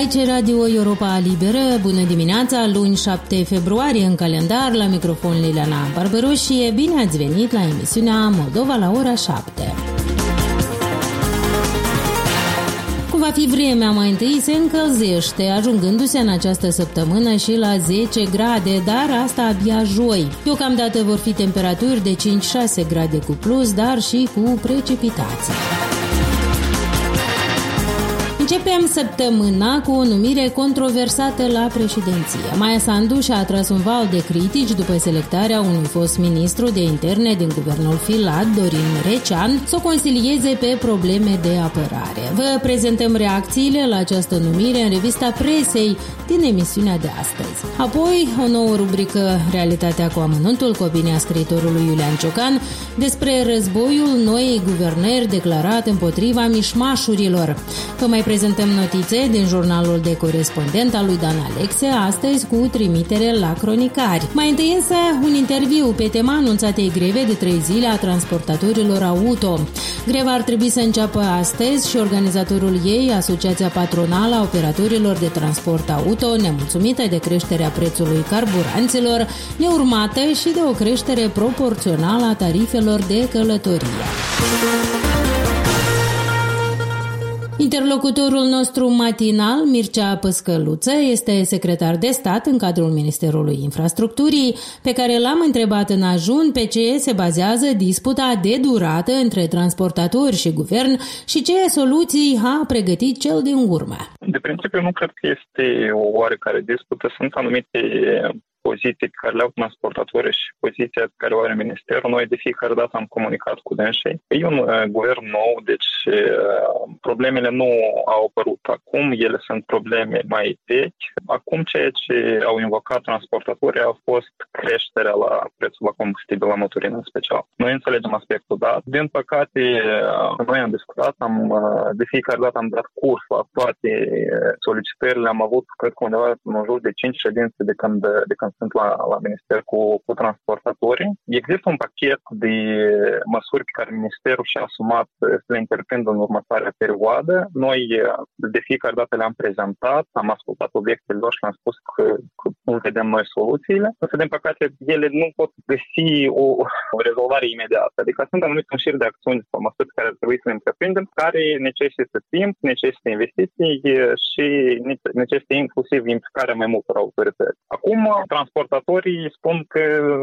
Aici Radio Europa Liberă, bună dimineața, luni 7 februarie în calendar, la microfon Liliana Barbaru și bine ați venit la emisiunea Moldova la ora 7. Cum va fi vremea, mai întâi se încălzește, ajungându-se în această săptămână și la 10 grade, dar asta abia joi. Deocamdată vor fi temperaturi de 5-6 grade cu plus, dar și cu precipitații. Începem săptămâna cu o numire controversată la președinție. Maia Sandu și-a atras un val de critici după selectarea unui fost ministru de interne din guvernul Filat, Dorin Recean, să o consilieze pe probleme de apărare. Vă prezentăm reacțiile la această numire în revista presei din emisiunea de astăzi. Apoi, o nouă rubrică, Realitatea cu amănuntul, cu opinia scriitorului Iulian Ciocan, despre războiul noii guvernări declarat împotriva mișmașurilor. Vă mai prezentăm notițe din jurnalul de corespondent al lui Dan Alexe, astăzi cu trimitere la cronicari. Mai întâi însă un interviu pe tema anunțatei greve de 3 zile a transportatorilor auto. Greva ar trebui să înceapă astăzi și organizatorul ei, Asociația Patronală a Operatorilor de Transport Auto, nemulțumită de creșterea prețului carburanților, neurmată și de o creștere proporțională a tarifelor de călătorie. Interlocutorul nostru matinal, Mircea Păscăluță, este secretar de stat în cadrul Ministerului Infrastructurii, pe care l-am întrebat în ajun pe ce se bazează disputa de durată între transportatori și guvern și ce soluții a pregătit cel din urmă. De principiu, nu cred că este o oarecare dispută. Sunt anumite poziții pe care le au transportatorii și poziția pe care o are Ministerul. Noi de fiecare dată am comunicat cu dânsii. E un guvern nou, deci problemele nu au apărut acum, ele sunt probleme mai vechi. Acum ceea ce au invocat transportatorii a fost creșterea la prețul la combustibil, la motorină în special. Noi înțelegem aspectul dat. Din păcate, noi am discutat, de fiecare dată am dat curs la toate solicitările. Am avut, cred că undeva în jur de 5 ședințe de când sunt la Minister cu transportatorii. Există un pachet de măsuri pe care Ministerul și-a asumat să le întreprindă în următoarea perioadă. Noi de fiecare dată le-am prezentat, am ascultat obiectele lor și le-am spus că nu vedem noi soluțiile. Însă, din păcate, ele nu pot găsi o rezolvare imediată. Adică sunt anumite un șir de acțiuni sau măsuri care ar trebui să le întreprindem, care necesită timp, necesită investiții și necesită inclusiv implicarea mai multor autorități. Acum, transportatorii spun că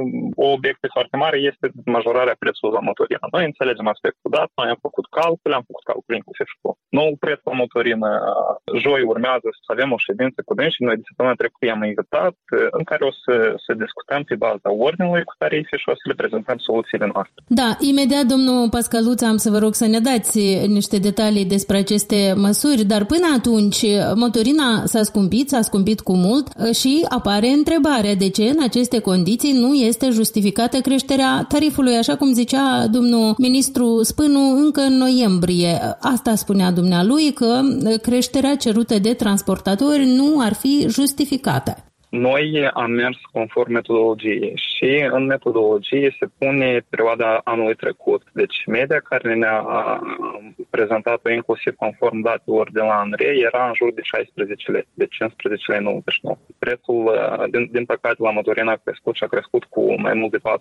o obiecție foarte mare este majorarea prețului la motorină. Noi înțelegem aspectul dat, noi am făcut calcule inclusiv și cu nou preț la motorină. Joi urmează să avem o ședință cu dânsii. Noi de săptămâna trecută i-am invitat, în care o să discutăm pe baza ordinului cu tarife și o să le prezentăm soluțiile noastre. Da, imediat, domnul Păscăluță, am să vă rog să ne dați niște detalii despre aceste măsuri, dar până atunci motorina s-a scumpit cu mult și apare întrebarea de ce în aceste condiții nu este justificată creșterea tarifului, așa cum zicea domnul ministru Spânu încă în noiembrie. Asta spunea dumnealui, că creșterea cerută de transportatori nu ar fi justificată. Noi am mers conform metodologiei și în metodologie se pune perioada anului trecut. Deci media care ne-a prezentat-o inclusiv conform datelor de la ANRE era în jur de 16 lei, de 15 lei 99. Prețul, din păcate, la motorină a crescut și a crescut cu mai mult de